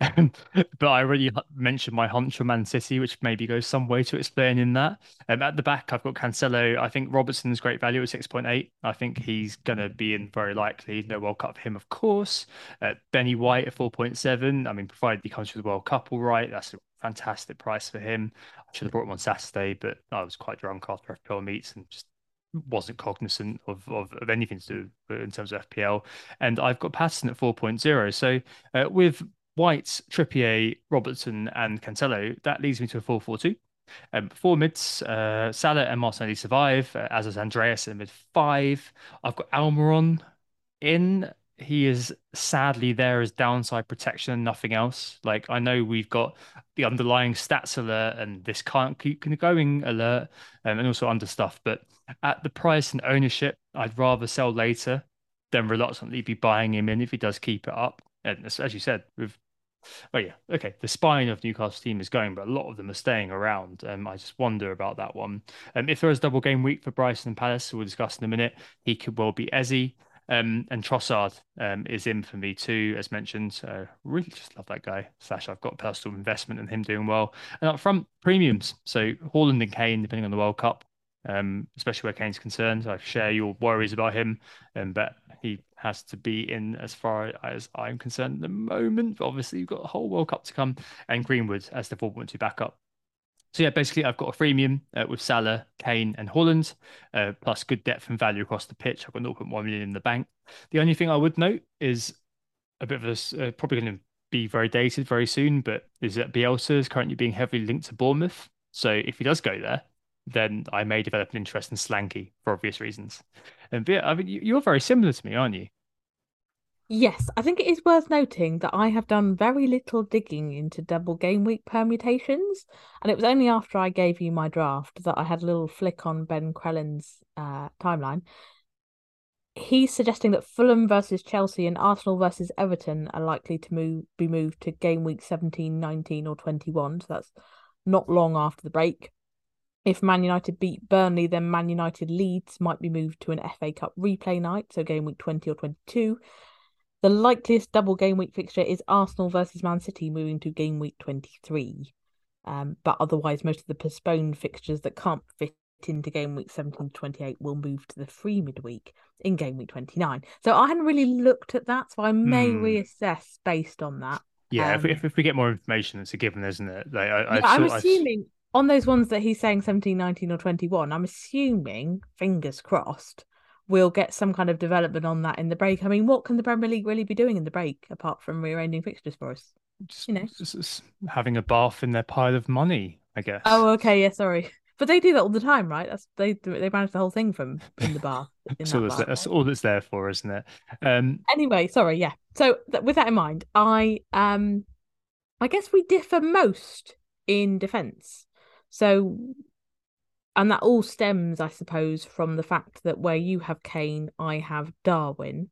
But I already mentioned my hunch for Man City, which maybe goes some way to explaining that. At the back, I've got Cancelo. I think Robertson's great value at 6.8. I think he's going to be in very likely. No World Cup for him, of course. Benny White at 4.7. I mean, provided he comes with the World Cup all right, that's a fantastic price for him. I should have brought him on Saturday, but I was quite drunk after FPL meets and just wasn't cognizant of anything to do in terms of FPL. And I've got Patterson at 4.0. So with White, Trippier, Robertson, and Cancelo, that leads me to a 4-4-2. Four mids, Salah and Martinelli survive, as is Andreas in mid five. I've got Almiron in. He is sadly there as downside protection and nothing else. Like, I know we've got the underlying stats alert and this can't keep going alert, and also under stuff, but at the price and ownership, I'd rather sell later than reluctantly be buying him in if he does keep it up. And as you said, with oh yeah, okay. The spine of Newcastle team is going, but a lot of them are staying around. I just wonder about that one. If there is double game week for Bryson and Palace, we'll discuss in a minute. He could well be Eze. And Trossard is in for me too, as mentioned. Really just love that guy. Slash, I've got personal investment in him doing well. And up front, premiums. So Haaland and Kane, depending on the World Cup, especially where Kane's concerned. I share your worries about him, but he has to be in as far as I'm concerned at the moment. But obviously, you've got a whole World Cup to come, and Greenwood as the 4.2 backup. So yeah, basically I've got a freemium with Salah, Kane, and Haaland, plus good depth and value across the pitch. I've got 0.1 million in the bank. The only thing I would note is a bit of this, probably going to be very dated very soon, but is that Bielsa is currently being heavily linked to Bournemouth. So if he does go there, then I may develop an interest in Slanky for obvious reasons. And yeah, I mean, you're very similar to me, aren't you? Yes, I think it is worth noting that I have done very little digging into double game week permutations, and it was only after I gave you my draft that I had a little flick on Ben Crellin's timeline. He's suggesting that Fulham versus Chelsea and Arsenal versus Everton are likely to be moved to game week 17, 19, or 21, so that's not long after the break. If Man United beat Burnley, then Man United Leeds might be moved to an FA Cup replay night, so game week 20 or 22. The likeliest double game week fixture is Arsenal versus Man City, moving to game week 23. But otherwise, most of the postponed fixtures that can't fit into game week 17 to 28 will move to the free midweek in game week 29. So I hadn't really looked at that, so I may reassess based on that. Yeah, if we get more information, it's a given, isn't it? Like, I'm assuming on those ones that he's saying 17, 19, or 21, I'm assuming, fingers crossed, we'll get some kind of development on that in the break. I mean, what can the Premier League really be doing in the break apart from rearranging fixtures for us? Just having a bath in their pile of money, I guess. Oh, okay, yeah, sorry. But they do that all the time, right? They manage the whole thing from in the bar. That's all that's there for, isn't it? Anyway, sorry, yeah. So with that in mind, I guess we differ most in defence. So, and that all stems, I suppose, from the fact that where you have Kane, I have Darwin.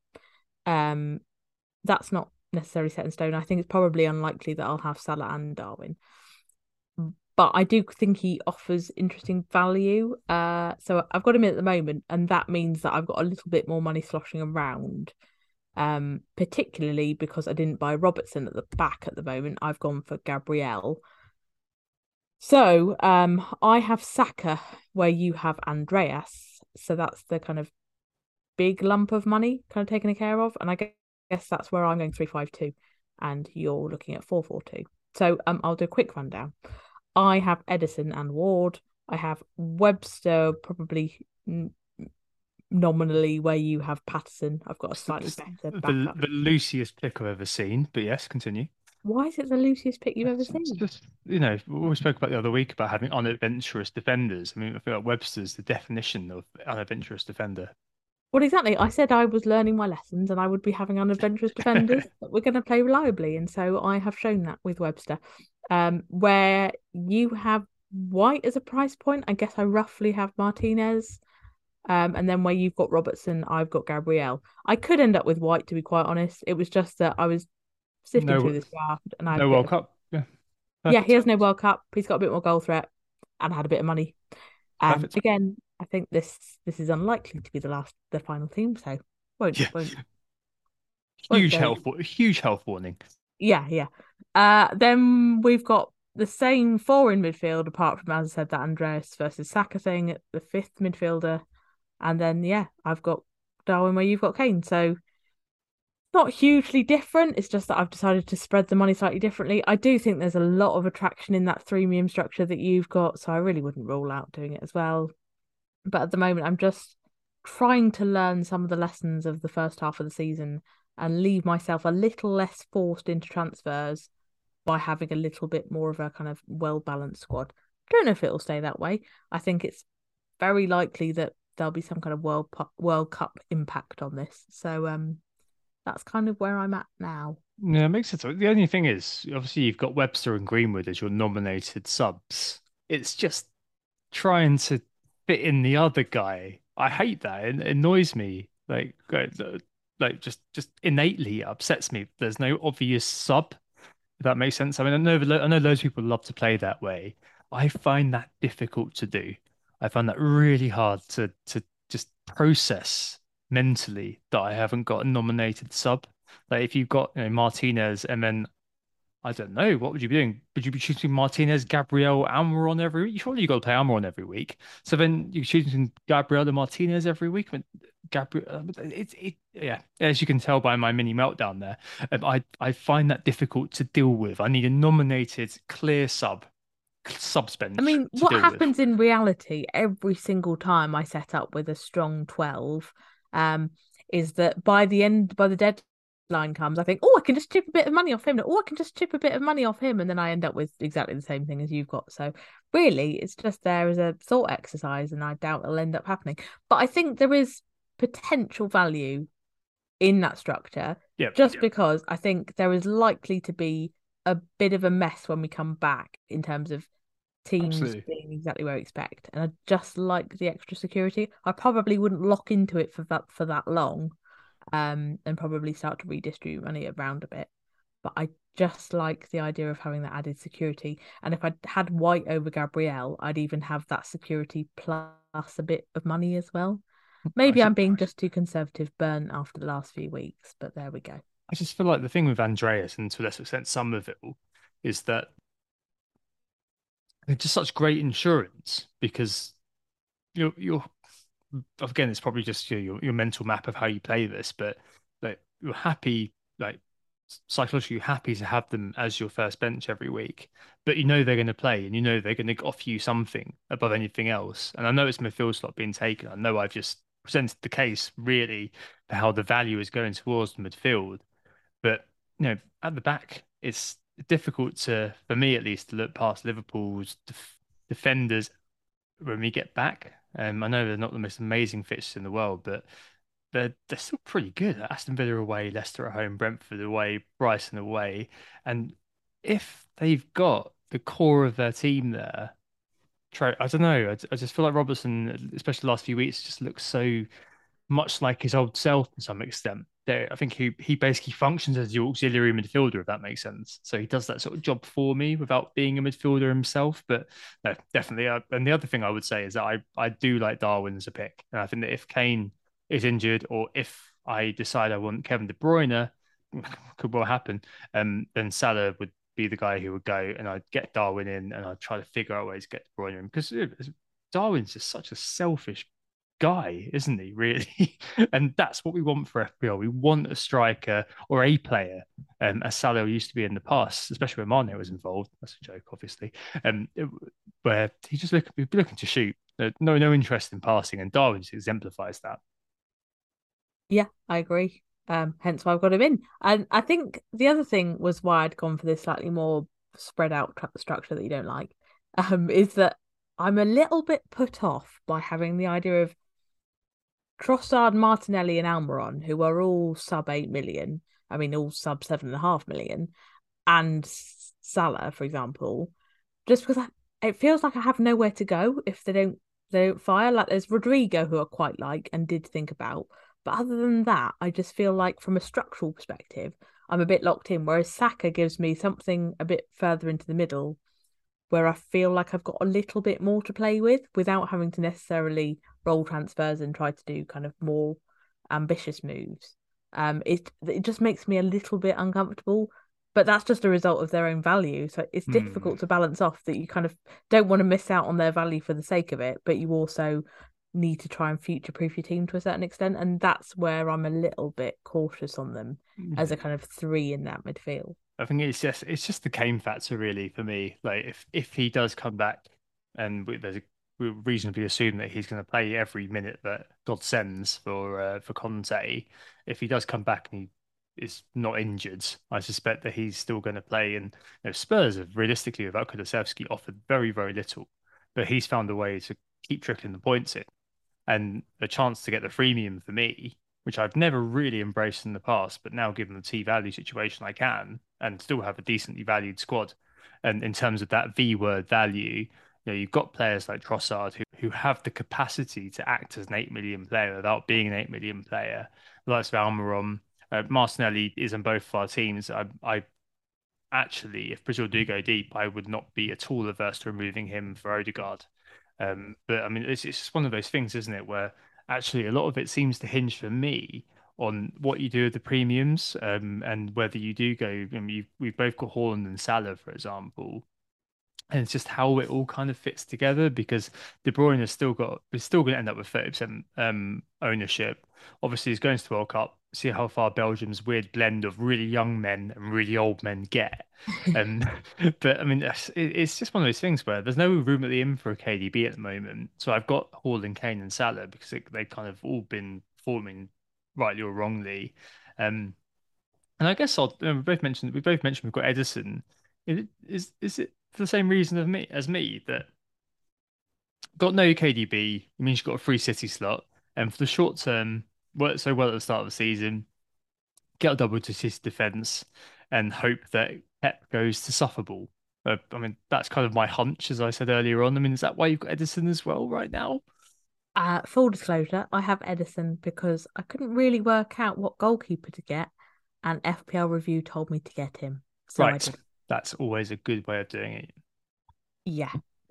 That's not necessarily set in stone. I think it's probably unlikely that I'll have Salah and Darwin. But I do think he offers interesting value. So I've got him in at the moment, and that means that I've got a little bit more money sloshing around. Particularly because I didn't buy Robertson at the back at the moment. I've gone for Gabriel. So I have Saka where you have Andreas. So that's the kind of big lump of money kind of taken care of. And I guess that's where I'm going 3-5-2 and you're looking at 4-4-2. So I'll do a quick rundown. I have Ederson and Ward. I have Webster probably nominally where you have Patterson. I've got a slightly better backup. The loosest pick I've ever seen, but yes, continue. Why is it the loosest pick you've ever It's seen? just, we spoke about the other week about having unadventurous defenders. I mean, I feel like Webster's the definition of unadventurous defender. Well, exactly. I said I was learning my lessons and I would be having unadventurous defenders that we're going to play reliably. And so I have shown that with Webster. Where you have White as a price point, I guess I roughly have Martinez. And then where you've got Robertson, I've got Gabriel. I could end up with White, to be quite honest. It was just that I was sifting through No, this draft and I had a no bit World of, Cup. Yeah, yeah, he perfect, has no World Cup. He's got a bit more goal threat and had a bit of money. perfect. Again, I think this is unlikely to be the final team, so won't Yeah, won't won't go. huge health warning. Yeah, yeah. Then we've got the same four in midfield, apart from, as I said, that Andreas versus Saka thing at the fifth midfielder, and then yeah, I've got Darwin where you've got Kane. So not hugely different. It's just that I've decided to spread the money slightly differently. I do think there's a lot of attraction in that threemium structure that you've got, so I really wouldn't rule out doing it as well. But at the moment, I'm just trying to learn some of the lessons of the first half of the season and leave myself a little less forced into transfers by having a little bit more of a kind of well-balanced squad. Don't know if it'll stay that way. I think it's very likely that there'll be some kind of World Cup impact on this. So that's kind of where I'm at now. Yeah, it makes sense. The only thing is, obviously, you've got Webster and Greenwood as your nominated subs. It's just trying to fit in the other guy. I hate that. It annoys me. Just innately upsets me. There's no obvious sub, if that makes sense. I mean, I know loads of people love to play that way. I find that difficult to do. I find that really hard to just process mentally that I haven't got a nominated sub. Like if you've got, Martinez and then I don't know, what would you be doing? Would you be choosing Martinez, Gabriel, Almiron every week? Surely you got to play Almiron every week. So then you're choosing Gabriel and Martinez every week. But Gabriel, yeah. As you can tell by my mini meltdown there, I find that difficult to deal with. I need a nominated, clear subs I bench mean, to what deal with. happens in reality every single time I set up with a strong 12, um, is that by the deadline comes, I think, oh, I can just chip a bit of money off him. Oh, I can just chip a bit of money off him. And then I end up with exactly the same thing as you've got. So really, it's just there as a thought exercise, and I doubt it'll end up happening. But I think there is potential value in that structure, Yeah, just because I think there is likely to be a bit of a mess when we come back in terms of teams absolutely. being exactly where I expect. And I just like the extra security. I probably wouldn't lock into it for that long, and probably start to redistribute money around a bit. But I just like the idea of having that added security. And if I had White over Gabriel, I'd even have that security plus a bit of money as well. I Maybe just, I'm being just too conservative, burnt after the last few weeks, but there we go. I just feel like the thing with Andreas and to a lesser extent Somerville is that they're just such great insurance because you're again, it's probably just your mental map of how you play this, but like you're happy, like psychologically happy to have them as your first bench every week, but you know they're going to play and you know they're going to offer you something above anything else. And I know it's midfield slot being taken. I know I've just presented the case really for how the value is going towards the midfield, but at the back, it's difficult for me at least, to look past Liverpool's defenders when we get back. I know they're not the most amazing fixtures in the world, but they're still pretty good. Aston Villa away, Leicester at home, Brentford away, Brighton away, and if they've got the core of their team there, I don't know. I just feel like Robertson, especially the last few weeks, just looks so much like his old self to some extent. There, I think he basically functions as the auxiliary midfielder, if that makes sense. So he does that sort of job for me without being a midfielder himself. But no, definitely. And the other thing I would say is that I do like Darwin as a pick, and I think that if Kane is injured or if I decide I want Kevin De Bruyne, could well happen. Then Salah would be the guy who would go, and I'd get Darwin in, and I'd try to figure out ways to get De Bruyne in because Darwin's just such a selfish guy, isn't he, really? And that's what we want for FPL. We want a striker or a player, as Salah used to be in the past, especially when Mane was involved. That's a joke, obviously. Where he just be looking to shoot. No interest in passing, and Darwin just exemplifies that. Yeah, I agree. Hence why I've got him in. And I think the other thing was why I'd gone for this slightly more spread out structure that you don't like, is that I'm a little bit put off by having the idea of Trossard, Martinelli, and Almiron, who are all sub 8 million. I mean, all sub 7.5 million, and Salah, for example, just because it feels like I have nowhere to go if they don't fire. Like there's Rodrigo, who I quite like and did think about, but other than that, I just feel like from a structural perspective, I'm a bit locked in. Whereas Saka gives me something a bit further into the middle, where I feel like I've got a little bit more to play with without having to necessarily roll transfers and try to do kind of more ambitious moves. It just makes me a little bit uncomfortable, but that's just a result of their own value. So it's Hmm. difficult to balance off that you kind of don't want to miss out on their value for the sake of it, but you also need to try and future-proof your team to a certain extent, and that's where I'm a little bit cautious on them as a kind of three in that midfield. I think it's just the Kane factor really for me. Like if he does come back, and we reasonably assume that he's going to play every minute that God sends for Conte. If he does come back and he is not injured, I suspect that he's still going to play. And Spurs have realistically, without Kulusevski, offered very very little, but he's found a way to keep trickling the points in, and a chance to get the freemium for me, which I've never really embraced in the past, but now given the T value situation, I can and still have a decently valued squad. And in terms of that V word value, you've got players like Trossard who have the capacity to act as an 8 million player without being an 8 million player. Like Almiron, Martinelli is in both of our teams. I actually, if Brazil do go deep, I would not be at all averse to removing him for Odegaard. But I mean, it's just one of those things, isn't it, where actually a lot of it seems to hinge for me on what you do with the premiums, and whether you do go. I mean, we've both got Haaland and Salah, for example, and it's just how it all kind of fits together because De Bruyne has still got, we're still going to end up with 30% ownership. Obviously, he's going to the World Cup. See how far Belgium's weird blend of really young men and really old men get. Um, but I mean, it's just one of those things where there's no room at the inn for a KDB at the moment. So I've got Haaland, Kane, and Salah because they've kind of all been performing rightly or wrongly. Um, and I guess we both mentioned we've got Edison. Is it for the same reason of me as me that got no KDB? It means you've got a free City slot, and for the short term, worked so well at the start of the season, get a double to City defense, and hope that Pep goes to suffer ball. I mean, that's kind of my hunch, as I said earlier on. I mean, is that why you've got Edison as well right now? Full disclosure, I have Edison because I couldn't really work out what goalkeeper to get, and FPL Review told me to get him. So I Right, did. that's always a good way of doing it. Yeah.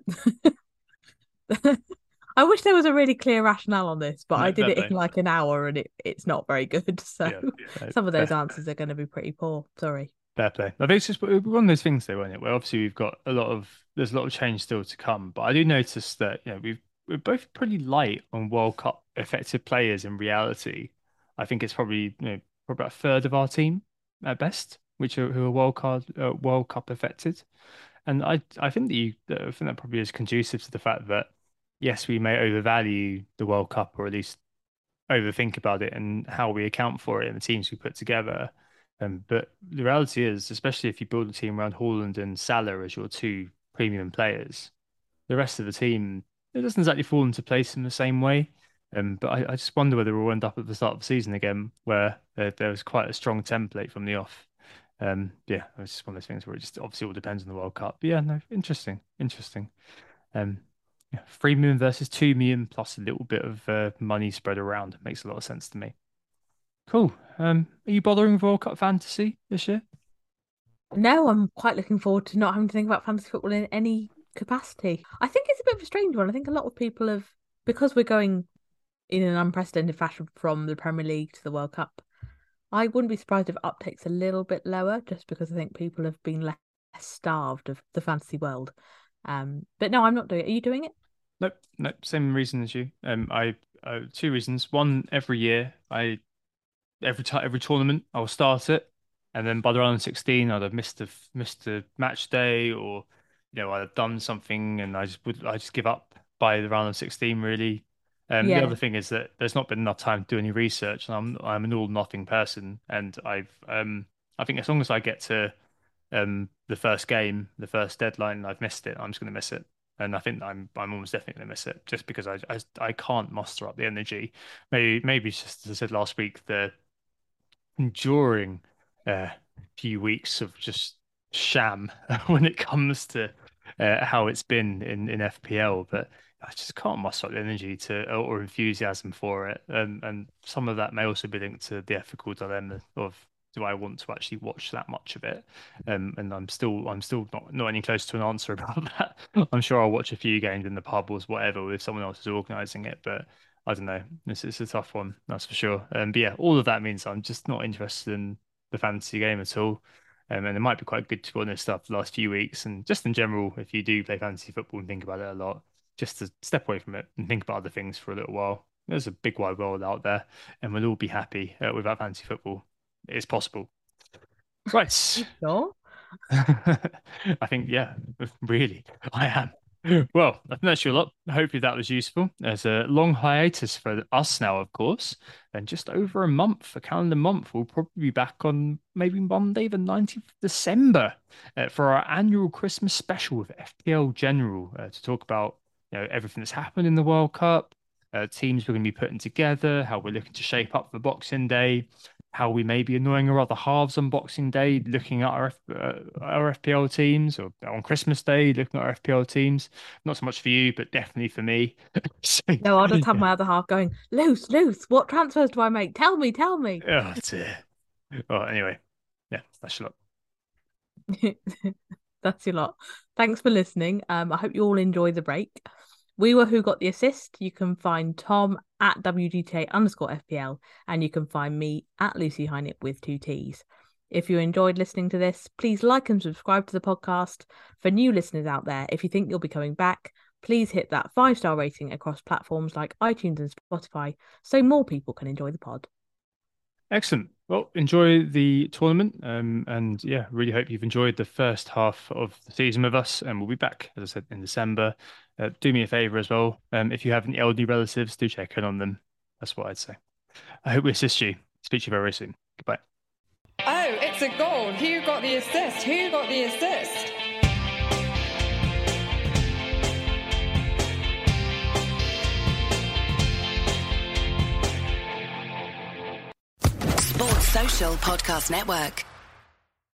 I wish there was a really clear rationale on this, but I No, did fair it play. in like an hour and it's not very good. So Yeah, no, some of those fair. answers are going to be pretty poor. Sorry. Fair play. I think it's just one of those things, though, isn't it? Where obviously there's a lot of change still to come. But I do notice that we're both pretty light on World Cup effective players in reality. I think it's probably about a third of our team at best, which are who are World Cup affected. And I think that probably is conducive to the fact that yes, we may overvalue the World Cup, or at least overthink about it and how we account for it in the teams we put together. But the reality is, especially if you build a team around Haaland and Salah as your two premium players, the rest of the team, it doesn't exactly fall into place in the same way. But I just wonder whether we'll end up at the start of the season again, where there was quite a strong template from the off. Yeah, it's just one of those things where it just obviously all depends on the World Cup. But yeah, no, interesting, interesting. Um, yeah, 3 million versus 2 million plus a little bit of money spread around makes a lot of sense to me. Cool. Are you bothering with World Cup fantasy this year? No, I'm quite looking forward to not having to think about fantasy football in any capacity. I think it's a bit of a strange one. I think a lot of people have, because we're going in an unprecedented fashion from the Premier League to the World Cup. I wouldn't be surprised if uptake's a little bit lower, just because I think people have been less starved of the fantasy world. But no, I'm not doing it. Are you doing it? Nope, nope. Same reason as you. I two reasons. One, every year, every tournament, I'll start it, and then by the round of 16, I'd have missed a match day, or I'd have done something, and I just give up by the round of 16, really. The Yeah. other thing is that there's not been enough time to do any research, and I'm an all nothing person, and I think as long as I get to the first game, the first deadline, and I've missed it, I'm just going to miss it. And I think I'm almost definitely going to miss it just because I can't muster up the energy. Maybe it's just as I said last week, the enduring uh, few weeks of just sham when it comes to how it's been in FPL, but I just can't muster up the energy to or enthusiasm for it, and some of that may also be linked to the ethical dilemma of do I want to actually watch that much of it, and I'm still not any close to an answer about that. I'm sure I'll watch a few games in the pub or whatever if someone else is organising it, but I don't know. It's a tough one, that's for sure. But yeah, all of that means I'm just not interested in the fantasy game at all. And it might be quite good to be honest after the last few weeks. And just in general, if you do play fantasy football and think about it a lot, just to step away from it and think about other things for a little while. There's a big wide world out there, and we'll all be happy without fantasy football. It's possible. Right. Sure. I think, yeah, really, I am. Well, I think that's your lot. Hopefully that was useful. There's a long hiatus for us now, of course, and just over a month, a calendar month. We'll probably be back on maybe Monday, the 19th of December, for our annual Christmas special with FPL General to talk about everything that's happened in the World Cup, teams we're going to be putting together, how we're looking to shape up for Boxing Day, how we may be annoying our other halves on Boxing Day, looking at our FPL teams, or on Christmas Day, looking at our FPL teams. Not so much for you, but definitely for me. So, No, I'll just have yeah. my other half going, Luce, what transfers do I make? Tell me. Oh dear. Well, anyway, yeah, that's a lot. That's your lot. Thanks for listening. I hope you all enjoy the break. We were Who Got the Assist. You can find Tom at WGTA_FPL, and you can find me at Lucy Hynett with 2 T's. If you enjoyed listening to this, please like and subscribe to the podcast. For new listeners out there, if you think you'll be coming back, please hit that 5-star rating across platforms like iTunes and Spotify so more people can enjoy the pod. Excellent. Well, enjoy the tournament, and yeah, really hope you've enjoyed the first half of the season with us. And we'll be back, as I said, in December. Do me a favor as well. If you have any elderly relatives, do check in on them. That's what I'd say. I hope we assist you. Speak to you very soon. Goodbye. Oh, it's a goal. Who got the assist? Who got the assist? Sports Social Podcast Network.